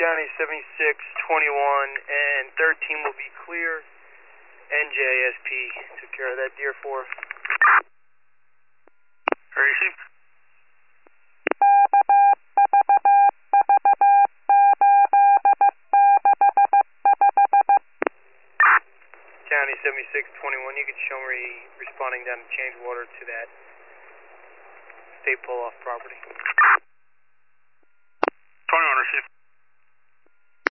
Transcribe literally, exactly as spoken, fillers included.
County seventy-six twenty-one and thirteen will be clear. N J S P took care of that deer for us. Received. County seventy-six twenty-one, you can show me responding down to change water to that state pull-off property. twenty-one received.